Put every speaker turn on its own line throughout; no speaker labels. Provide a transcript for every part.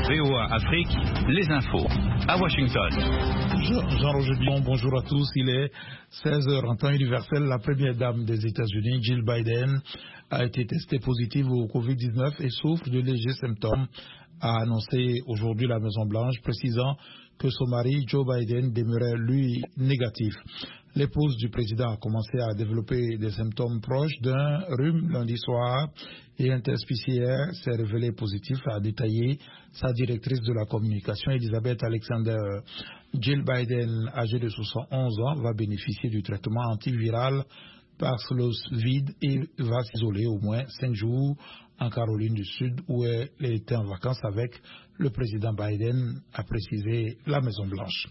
VOA Afrique, les infos. À Washington.
Jean-Roger Bion, bonjour à tous. Il est 16h en temps universel. La première dame des États-Unis, Jill Biden, a été testée positive au Covid-19 et souffre de légers symptômes, a annoncé aujourd'hui la Maison-Blanche, précisant que son mari, Joe Biden, demeurait, lui, négatif. L'épouse du président a commencé à développer des symptômes proches d'un rhume lundi soir et un test PCR s'est révélé positif, a détaillé sa directrice de la communication, Elizabeth Alexander. Jill Biden, âgée de 71 ans, va bénéficier du traitement antiviral par vide et va s'isoler au moins 5 jours en Caroline du Sud où elle était en vacances avec le président Biden, a précisé la Maison-Blanche.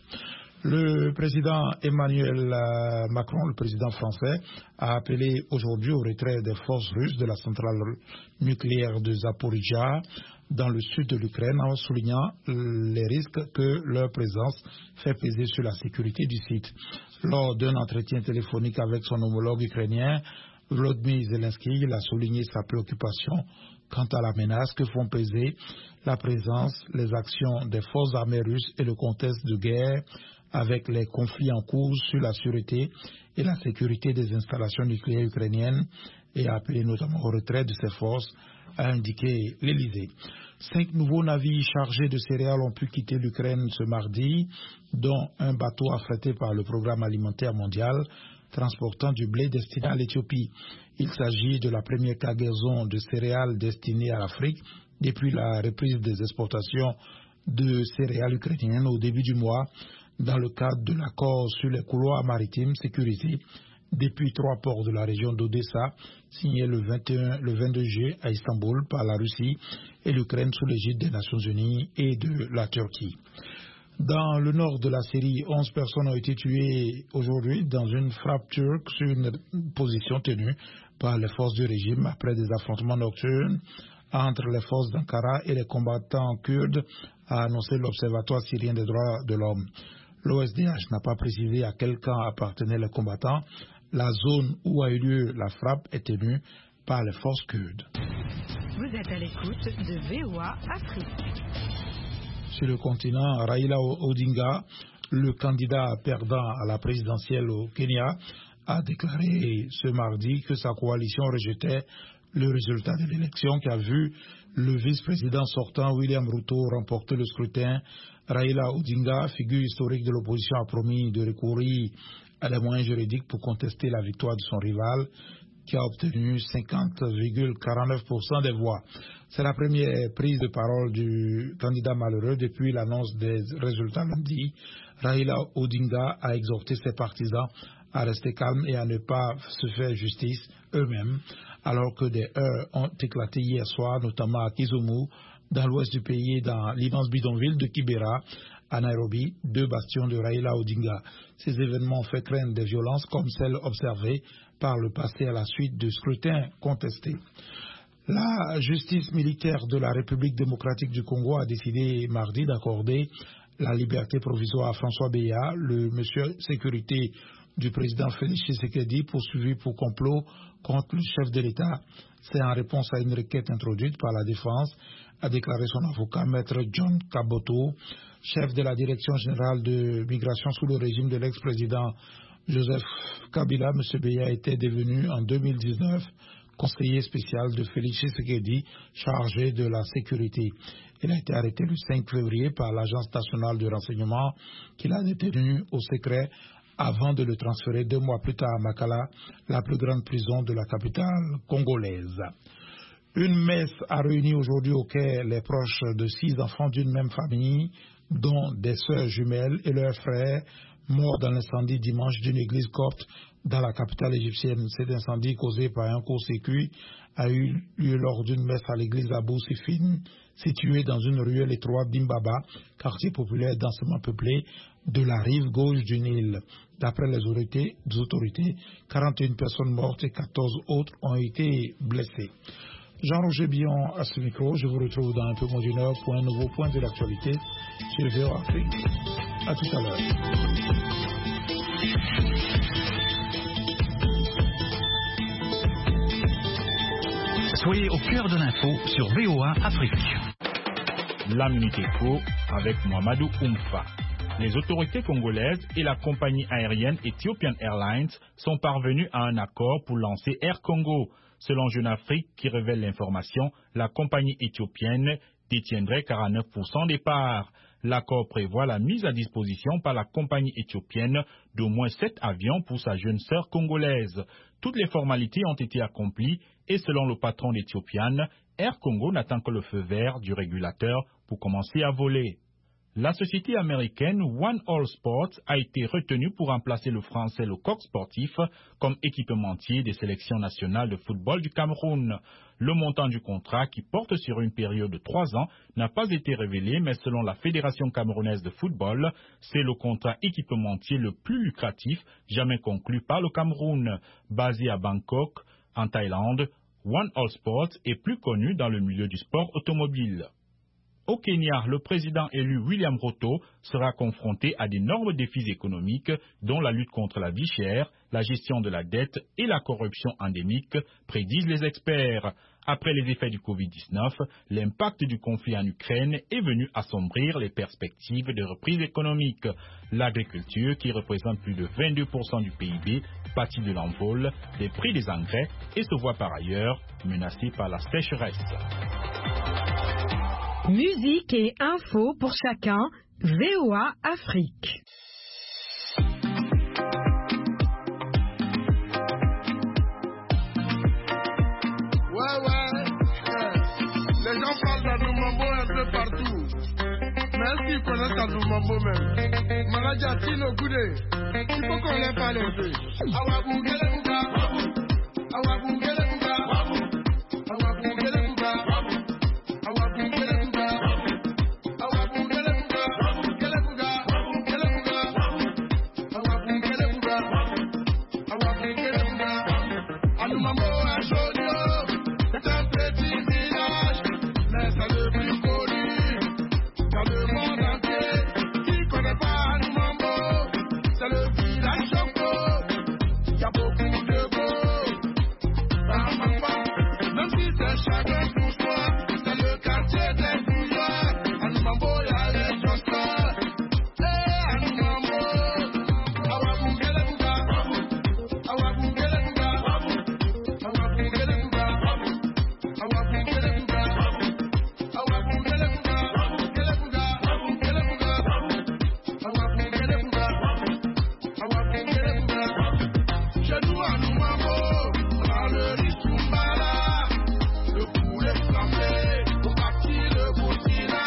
Le président Emmanuel Macron, le président français, a appelé aujourd'hui au retrait des forces russes de la centrale nucléaire de Zaporizhzhia dans le sud de l'Ukraine en soulignant les risques que leur présence fait peser sur la sécurité du site. Lors d'un entretien téléphonique avec son homologue ukrainien, Volodymyr Zelensky, il a souligné sa préoccupation quant à la menace que font peser la présence, les actions des forces armées russes et le contexte de guerre avec les conflits en cours sur la sûreté et la sécurité des installations nucléaires ukrainiennes et a appelé notamment au retrait de ces forces, a indiqué l'Élysée. 5 nouveaux navires chargés de céréales ont pu quitter l'Ukraine ce mardi, dont un bateau affrété par le Programme alimentaire mondial transportant du blé destiné à l'Éthiopie. Il s'agit de la première cargaison de céréales destinée à l'Afrique depuis la reprise des exportations de céréales ukrainiennes au début du mois, dans le cadre de l'accord sur les couloirs maritimes sécurisés depuis 3 ports de la région d'Odessa, signé le 22 juillet à Istanbul par la Russie et l'Ukraine sous l'égide des Nations Unies et de la Turquie. Dans le nord de la Syrie, 11 personnes ont été tuées aujourd'hui dans une frappe turque sur une position tenue par les forces du régime après des affrontements nocturnes entre les forces d'Ankara et les combattants kurdes, a annoncé l'Observatoire syrien des droits de l'homme. L'OSDH n'a pas précisé à quel camp appartenaient les combattants. La zone où a eu lieu la frappe est tenue par les forces kurdes.
Vous êtes à l'écoute de VOA Afrique.
Sur le continent, Raila Odinga, le candidat perdant à la présidentielle au Kenya, a déclaré ce mardi que sa coalition rejetait le résultat de l'élection qui a vu le vice-président sortant William Ruto remporter le scrutin. Raila Odinga, figure historique de l'opposition, a promis de recourir à des moyens juridiques pour contester la victoire de son rival, qui a obtenu 50,49% des voix. C'est la première prise de parole du candidat malheureux depuis l'annonce des résultats lundi. Raila Odinga a exhorté ses partisans à rester calmes et à ne pas se faire justice eux-mêmes, alors que des heurts ont éclaté hier soir, notamment à Kisumu, dans l'ouest du pays, dans l'immense bidonville de Kibera, à Nairobi, 2 bastions de Raila Odinga. Ces événements ont fait craindre des violences comme celles observées par le passé à la suite de scrutins contestés. La justice militaire de la République démocratique du Congo a décidé mardi d'accorder la liberté provisoire à François Beya, le monsieur sécurité du président Félix Tshisekedi, poursuivi pour complot contre le chef de l'État. C'est en réponse à une requête introduite par la défense, a déclaré son avocat, maître John Kaboto, chef de la direction générale de migration sous le régime de l'ex-président Joseph Kabila. M. Beya était devenu en 2019 conseiller spécial de Félix Tshisekedi chargé de la sécurité. Il a été arrêté le 5 février par l'Agence nationale de renseignement qu'il a détenu au secret avant de le transférer 2 mois plus tard à Makala, la plus grande prison de la capitale congolaise. Une messe a réuni aujourd'hui au Caire les proches de 6 enfants d'une même famille, dont des sœurs jumelles et leurs frères, morts dans l'incendie dimanche d'une église copte dans la capitale égyptienne. Cet incendie causé par un court-circuit a eu lieu lors d'une messe à l'église Abou Sifine, située dans une ruelle étroite d'Imbaba, quartier populaire densément peuplé de la rive gauche du Nil. D'après les autorités, 41 personnes mortes et 14 autres ont été blessées. Jean-Roger Bion à ce micro. Je vous retrouve dans un peu moins d'une heure pour un nouveau point de l'actualité sur VOA Afrique. À tout à l'heure.
Soyez au cœur de l'info sur VOA Afrique.
La Minute Éco avec Mohamedou Oumfa. Les autorités congolaises et la compagnie aérienne Ethiopian Airlines sont parvenus à un accord pour lancer Air Congo. Selon Jeune Afrique qui révèle l'information, la compagnie éthiopienne détiendrait 49% des parts. L'accord prévoit la mise à disposition par la compagnie éthiopienne d'au moins 7 avions pour sa jeune sœur congolaise. Toutes les formalités ont été accomplies et selon le patron d'Ethiopian, Air Congo n'attend que le feu vert du régulateur pour commencer à voler. La société américaine One All Sports a été retenue pour remplacer le français Lecoq Sportif comme équipementier des sélections nationales de football du Cameroun. Le montant du contrat, qui porte sur une période de 3 ans, n'a pas été révélé, mais selon la Fédération camerounaise de football, c'est le contrat équipementier le plus lucratif jamais conclu par le Cameroun. Basé à Bangkok, en Thaïlande, One All Sports est plus connu dans le milieu du sport automobile. Au Kenya, le président élu William Ruto sera confronté à d'énormes défis économiques, dont la lutte contre la vie chère, la gestion de la dette et la corruption endémique, prédisent les experts. Après les effets du Covid-19, l'impact du conflit en Ukraine est venu assombrir les perspectives de reprise économique. L'agriculture, qui représente plus de 22% du PIB, pâtit de l'envol des prix des engrais et se voit par ailleurs menacée par la sécheresse.
Musique et infos pour chacun, VOA Afrique.
Les gens parlent d'Adoumambo un peu partout. Mais est-ce qu'ils connaissent Adoumambo même? Maladia Tino Goudé, il faut qu'on les parle un peu. Awabou Gelebouga, Awabou Gelebouga, Awabou Gelebouga, Awabou Gelebouga, Awabou Gelebouga, Gelebouga, Gelebouga, Awabou Gelebouga, Awabou Gelebouga. Adoumambo a joli, c'est un petit village, mais c'est le plus connu dans le monde entier. Qui connaît pas Adoumambo? C'est le village Choco. Y a beaucoup de beaux. Même si c'est chacun pour soi, c'est le quartier des bouillards. Adoumambo, y'a les josters. Eh, Adoumambo. Awabou Gelebouga, Awabou Gelebouga, Awabou Gelebouga, Awabou Gelebouga, Awabou Gelebouga, Gelebouga, Gelebouga, Awabou Gelebouga, Awabou Gelebouga. Chez nous, Adoumambo, dans le riz Soumbala, le poulet flambé, au parti le Burkina,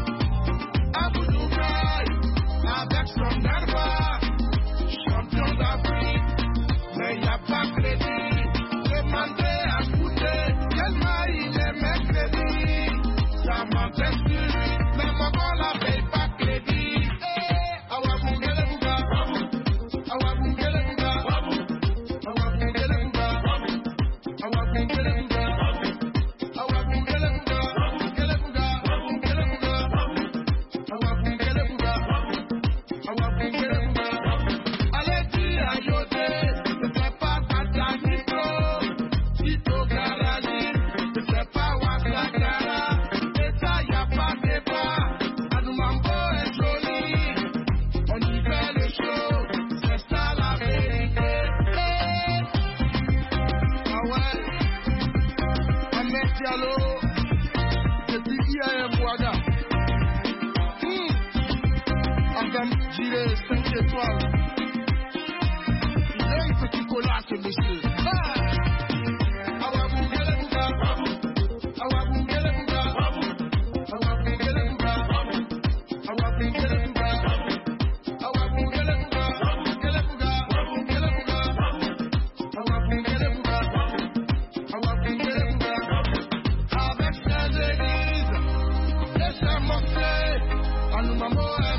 à Boudougaï, avec son Darba, champion d'Afrique, mais y a pas crédit. Demandez à goûter, tellement il est mercredi. Ça mentait sur lui, mais moi on la paye pas crédit. Awabou Gelebouga, Awabou Gelebouga, Awabou Gelebouga, Awabou Gelebouga, Awabou Gelebouga, Gelebouga, Gelebouga, Awabou Gelebouga, Awabou Gelebouga. Allez dire à Yoté, ne fais pas Batanito, Tito Garagi, ne fais pas Ouattara, et ça y a pas débat. Adoumambo est joli, on y fait le show, c'est ça la vérité. Ah ouais, Ahmed Diallo, depuis IAM Ouaga. Agam Jiré, 5 étoiles. Il aime petit cola, ce monsieur. Awabou Gelebouga, Awabou Gelebouga, Awabou Gelebouga, Awabou Gelebouga, Awabou Gelebouga, Gelebouga, Gelebouga, Awabou Gelebouga, Awabou Gelebouga. Avec ses églises et ses mosquées, Adoumambo